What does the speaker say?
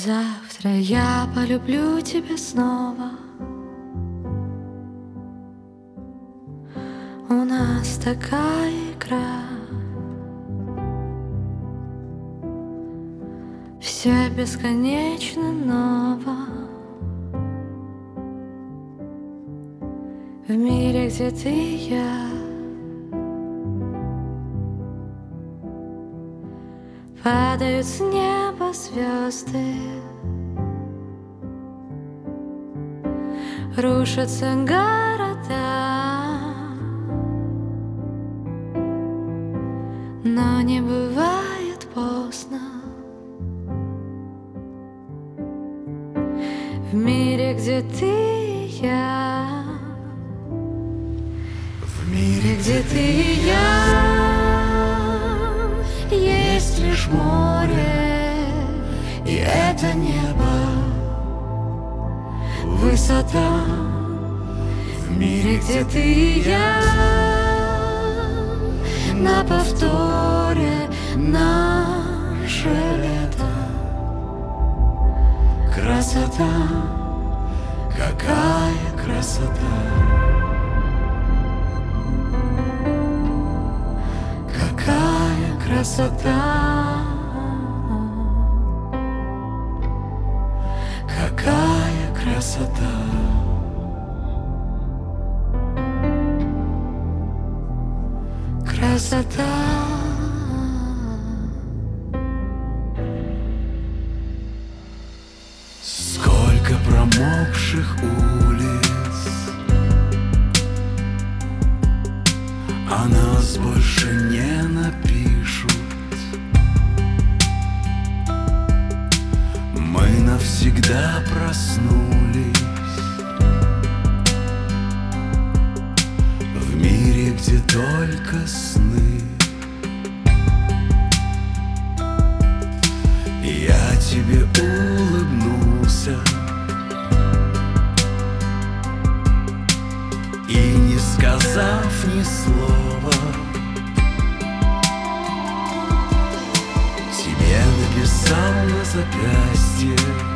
Завтра я полюблю тебя снова. У нас такая игра, все бесконечно ново. В мире, где ты и я, падают с неба звезды, рушатся города, но не бывает поздно. В мире, где ты и я, в мире, где ты и я, есть лишь море, и это небо, высота. В мире, где ты и я, на повторе наше лето. Красота, какая красота, какая красота, какая красота. Красота. Сколько промокших улиц, о нас больше не напишут. Мы навсегда проснулись в мире, где только сны. Я тебе улыбнулся и, не сказав ни слова, тебе написал на запястье